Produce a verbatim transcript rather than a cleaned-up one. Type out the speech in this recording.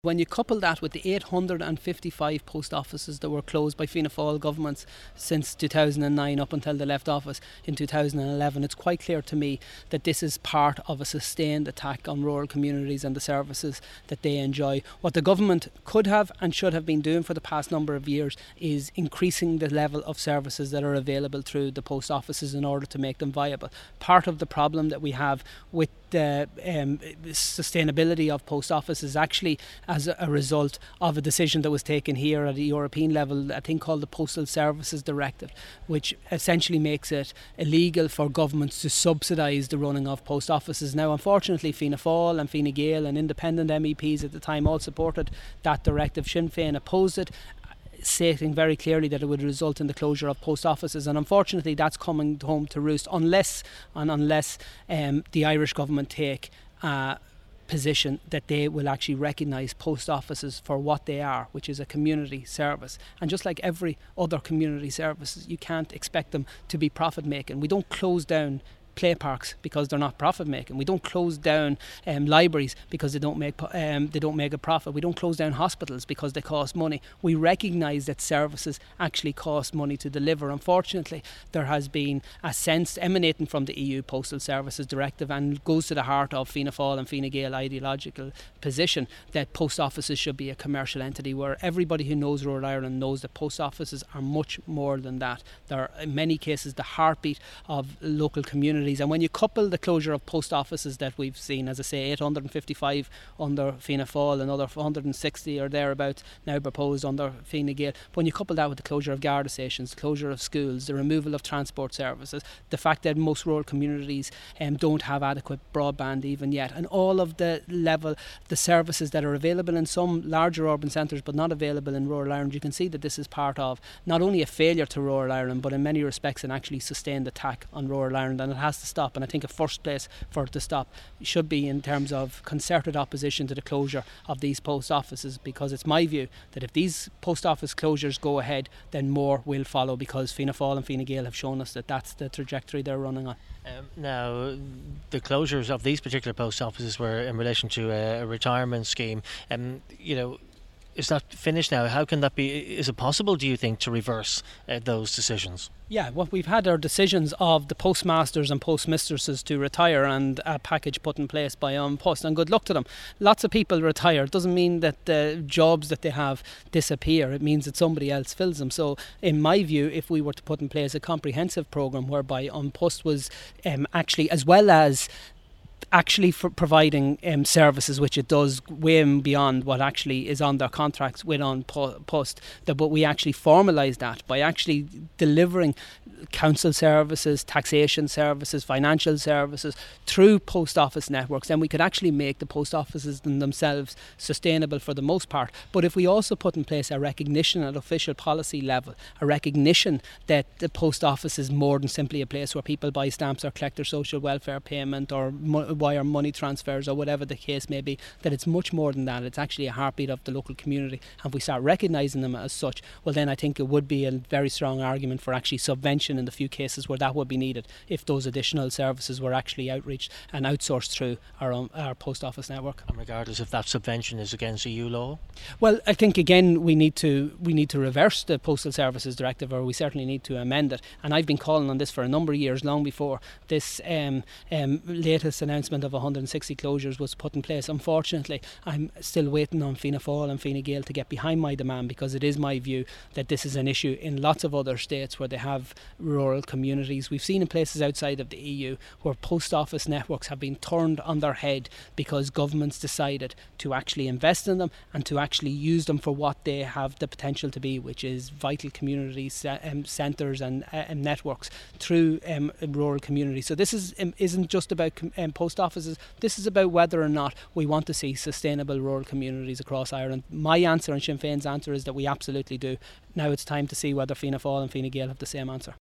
When you couple that with the eight hundred fifty-five post offices that were closed by Fianna Fáil governments since two thousand nine up until they left office in two thousand eleven, it's quite clear to me that this is part of a sustained attack on rural communities and the services that they enjoy. What the government could have and should have been doing for the past number of years is increasing the level of services that are available through the post offices in order to make them viable. Part of the problem that we have with the um, sustainability of post offices is actually as a result of a decision that was taken here at a European level, a thing called the Postal Services Directive, which essentially makes it illegal for governments to subsidise the running of post offices. Now, unfortunately, Fianna Fáil and Fine Gael and independent M E Ps at the time all supported that directive. Sinn Féin opposed it, stating very clearly that it would result in the closure of post offices, and unfortunately that's coming home to roost unless and unless um, the Irish government take a position that they will actually recognise post offices for what they are, which is a community service. And just like every other community service, you can't expect them to be profit making. We don't close down play parks because they're not profit making. We don't close down um, libraries because they don't make um, they don't make a profit. We don't close down hospitals because they cost money. We recognise that services actually cost money to deliver. Unfortunately, there has been a sense emanating from the E U Postal Services Directive, and goes to the heart of Fianna Fáil and Fine Gael ideological position, that post offices should be a commercial entity, where everybody who knows rural Ireland knows that post offices are much more than that. They're in many cases the heartbeat of local communities. And when you couple the closure of post offices that we've seen, as I say, eight hundred fifty-five under Fianna Fáil, another one hundred sixty or thereabouts now proposed under Fine Gael, when you couple that with the closure of Garda stations, the closure of schools, the removal of transport services, the fact that most rural communities um, don't have adequate broadband even yet, and all of the level, the services that are available in some larger urban centres but not available in rural Ireland, you can see that this is part of not only a failure to rural Ireland, but in many respects an actually sustained attack on rural Ireland, and it has to stop. And I think a first place for it to stop should be in terms of concerted opposition to the closure of these post offices, because it's my view that if these post office closures go ahead, then more will follow, because Fianna Fáil and Fine Gael have shown us that that's the trajectory they're running on. Um, now, the closures of these particular post offices were in relation to a, a retirement scheme. Um, you know, is that finished now? How can that be? Is it possible, do you think, to reverse uh, those decisions? Yeah, what we've had are decisions of the postmasters and postmistresses to retire, and a package put in place by An Post, and good luck to them. Lots of people retire. It doesn't mean that the jobs that they have disappear. It means that somebody else fills them. So in my view, if we were to put in place a comprehensive programme whereby An Post was um, actually, as well as actually for providing um, services, which it does way beyond what actually is on their contracts with An Post, that but we actually formalise that by actually delivering council services, taxation services, financial services through post office networks, then we could actually make the post offices themselves sustainable for the most part. But if we also put in place a recognition at official policy level, a recognition that the post office is more than simply a place where people buy stamps or collect their social welfare payment or mo- wire money transfers or whatever the case may be, that it's much more than that. It's actually a heartbeat of the local community, and if we start recognising them as such, well then I think it would be a very strong argument for actually subvention in the few cases where that would be needed, if those additional services were actually outreached and outsourced through our own, our post office network. And regardless if that subvention is against E U law? Well, I think again we need to we need to reverse the Postal Services Directive, or we certainly need to amend it, and I've been calling on this for a number of years, long before this um, um, latest announcement of one hundred sixty closures was put in place. Unfortunately, I'm still waiting on Fianna Fáil and Fine Gael to get behind my demand, because it is my view that this is an issue in lots of other states where they have rural communities. We've seen in places outside of the E U where post office networks have been turned on their head because governments decided to actually invest in them and to actually use them for what they have the potential to be, which is vital community um, centres and um, networks through um, rural communities. So this is um, isn't just about um, post offices. This is about whether or not we want to see sustainable rural communities across Ireland. My answer and Sinn Féin's answer is that we absolutely do. Now it's time to see whether Fianna Fáil and Fine Gael have the same answer.